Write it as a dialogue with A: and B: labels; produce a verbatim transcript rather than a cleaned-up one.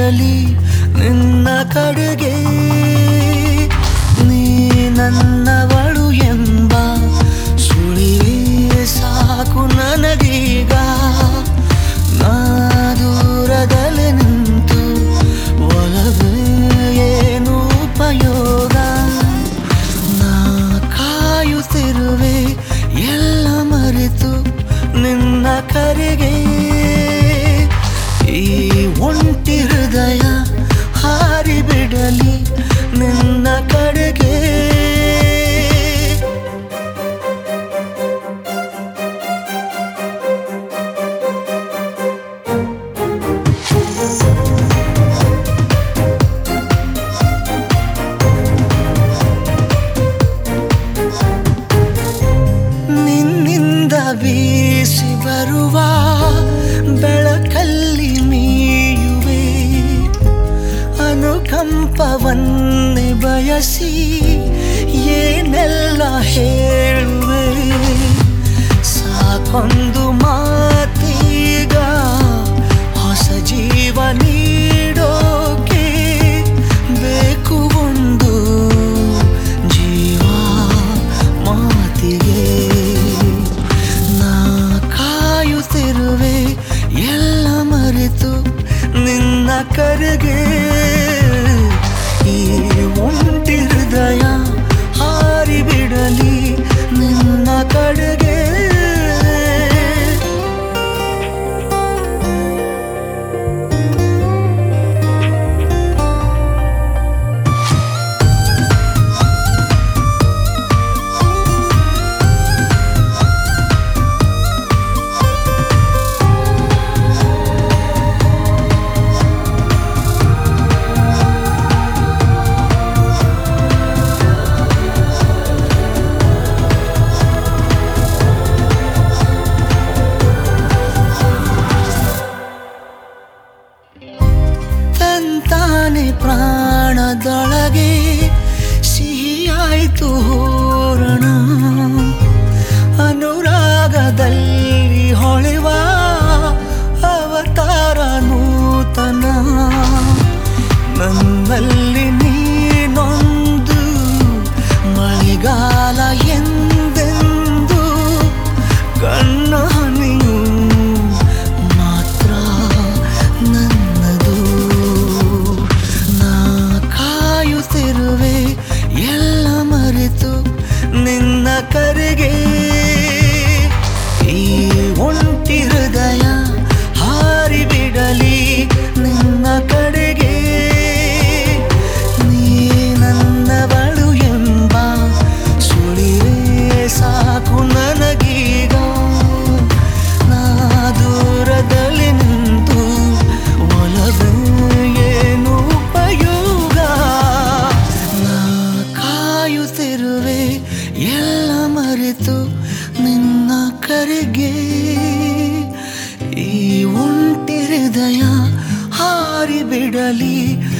A: ಬಿಡಲಿ ನಿನ್ನ ಕಡೆಗೆ ನೀ ನನ್ನವಳು ಎಂಬ ಸುಳಿವೇ ಸಾಕು ನನಗೀಗ ನಾ ದೂರದಲ್ಲಿ ನಿಂತು ಒಲವೇ ಏನು ಉಪಯೋಗ ನಾ ಕಾಯುತ್ತಿರುವೆ ಎಲ್ಲ ಮರೆತು ನಿನ್ನ ಕರೆಗೆ ಈ ಒಂಟಿ ಹೃದಯ ಹಾರಿ ಬಿಡಲಿ ನಿನ್ನ ಕಡೆಗೆ ನಿನ್ನಿಂದ ಬೀಸಿ ಬರುವ ಬೆಳಕಲ್ಲಿ ಮೀಯುವೆ ಅನುಕಂಪವನ್ನೇ ಬಯಸಿ ಏನೆಲ್ಲ ಹೇಳುವೆ ಸಾಕೊಂದು ಮಾತೀಗ ಹೊಸ ಜೀವ ನೀಡೋಕೆ ಬೇಕು ಒಂದು ಜೀವ ಮಾತಿಗೆ ನಾ ಕಾಯುತ್ತಿರುವೆ ಎಲ್ಲ ಮರೆತು ನಿನ್ನ ಕರೆಗೆ ಈ ಒಂಟಿ ಹೃದಯ ಹಾರಿ ಬಿಡಲಿ ನಿನ್ನ ಕಡೆಗೆ ತಂತಾನೆ ಪ್ರಾಣದೊಳಗೆ ಸಿಹಿಯಾಯಿತು ಹೂರಣ ಅನುರಾಗದಲ್ಲಿ ಹೊಳೆವ ಅವತಾರ ನೂತನ ನನ್ನಲ್ಲಿ ನೀನೊಂದು ಮಳೆಗಾಲ ಎಂದೆಂದು ಕಣ್ಣ ಹನಿಯು ಮಾತ್ರ ನನ್ನದು ನಾ ಕಾಯುತ್ತಿರುವೆ ಎಲ್ಲ ಮರೆತು ನಿನ್ನ ಕರೆಗೆ ಈ ಒಂಟಿ ಹೃದಯ ಹಾರಿ ಬಿಡಲಿ ನಿನ್ನ ಕಡೆಗೆ ನೀ ನನ್ನವಳು ಎಂಬ ಸುಳಿವೇ ಸಾಕು ನನಗೀಗ ನಾ ದೂರದಲ್ಲಿ ನಿಂತು ಒಲವೇ ಏನು ಉಪಯೋಗ ನಾ ಕಾಯುತ್ತಿರುವೆ ಎಲ್ಲ ಮರೆತು ನಿನ್ನ ಕರೆಗೆ ಈ ಒಂಟಿ ಹೃದಯ ಹಾರಿ ಬಿಡಲಿ